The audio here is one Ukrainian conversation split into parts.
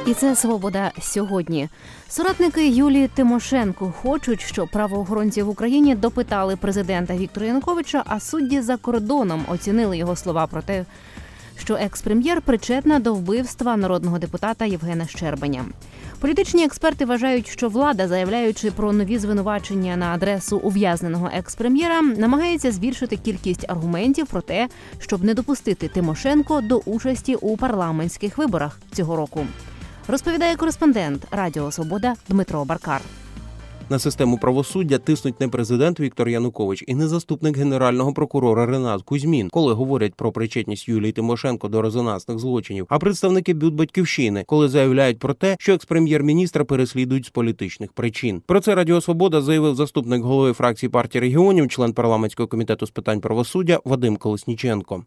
І це «Свобода сьогодні». Соратники Юлії Тимошенко хочуть, щоб правоохоронці в Україні допитали президента Віктора Януковича, а судді за кордоном оцінили його слова про те, що екс-прем'єр причетна до вбивства народного депутата Євгена Щербаня. Політичні експерти вважають, що влада, заявляючи про нові звинувачення на адресу ув'язненого екс-прем'єра, намагається збільшити кількість аргументів про те, щоб не допустити Тимошенко до участі у парламентських виборах цього року. Розповідає кореспондент Радіо Свобода Дмитро Баркар. На систему правосуддя тиснуть не президент Віктор Янукович і не заступник генерального прокурора Ренат Кузьмін, коли говорять про причетність Юлії Тимошенко до резонансних злочинів, а представники БЮТ-Батьківщини, коли заявляють про те, що екс-прем'єр-міністра переслідують з політичних причин. Про це Радіо Свобода заявив заступник голови фракції партії регіонів, член парламентського комітету з питань правосуддя Вадим Колесніченко.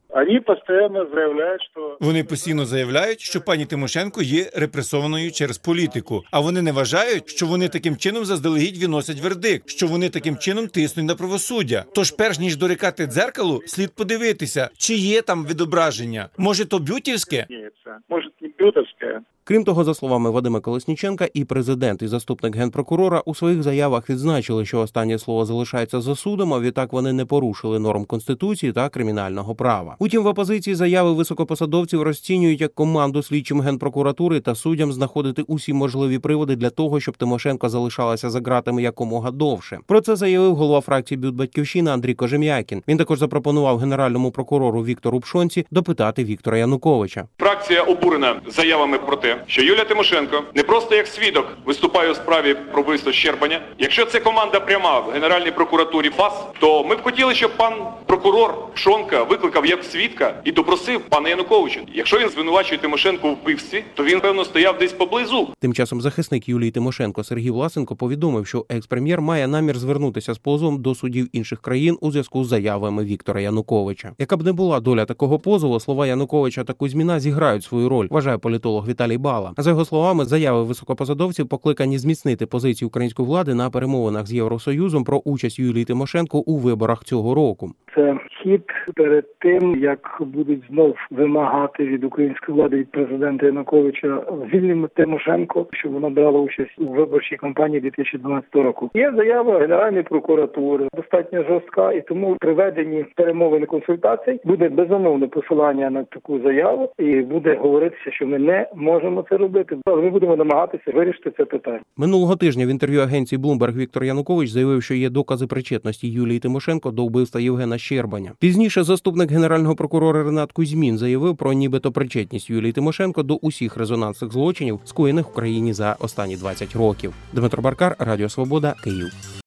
Вони постійно заявляють, що пані Тимошенко є репресованою через політику, а вони не вважають, що вони таким чином заздалегідь виносять вердикт, що вони таким чином тиснуть на правосуддя. Тож перш ніж дорікати дзеркалу, слід подивитися, чи є там відображення. Може, то бютівське? Ні, це може не бютівське. Крім того, за словами Вадима Колесніченка, і президент, і заступник генпрокурора у своїх заявах відзначили, що останнє слово залишається за судом, а відтак вони не порушили норм Конституції та кримінального права. Утім, в опозиції заяви високопосадовців розцінюють як команду слідчим Генпрокуратури та суддям знаходити усі можливі приводи для того, щоб Тимошенко залишалася за ґратами якомога довше. Про це заявив голова фракції БЮТ-Батьківщина Андрій Кожем'якін. Він також запропонував генеральному прокурору Віктору Пшонці допитати Віктора Януковича. Фракція обурена заявами про те, що Юлія Тимошенко не просто як свідок виступає у справі про вбивство Щербаня. Якщо це команда пряма в Генеральній прокуратурі ФАС, то ми б хотіли, щоб пан прокурор Пшонка викликав як свідка і допросив пана Януковича. Якщо він звинувачує Тимошенко у вбивстві, то він, певно, стояв десь поблизу. Тим часом захисник Юлії Тимошенко Сергій Власенко повідомив, що екс-прем'єр має намір звернутися з позовом до судів інших країн у зв'язку з заявами Віктора Януковича. Яка б не була доля такого позову, слова Януковича та Кузьміна зіграють свою роль, вважає політолог Віталій Бала. За його словами, заяви високопосадовців покликані зміцнити позицію української влади на перемовинах з Євросоюзом про участь Юлії Тимошенко у виборах цього року. Це хід перед тим, як будуть знов вимагати від української влади, від президента Януковича звільнення Тимошенко, щоб вона брала участь у виборчій кампанії 2012 року. Є заява Генеральної прокуратури, достатньо жорстка, і тому при веденні перемовин і консультацій буде безумовне посилання на таку заяву, і буде говоритися, що ми не можемо це робити, але ми будемо намагатися вирішити це питання. Минулого тижня в інтерв'ю агенції Bloomberg Віктор Янукович заявив, що є докази причетності Юлії Тимошенко до вбивства Євгена Щербаня. Пізніше заступник генерального прокурора Ренат Кузьмін заявив про нібито причетність Юлії Тимошенко до усіх резонансних злочинів, скоєних в Україні за останні 20 років. Дмитро Баркар, Радіо Свобода, Київ.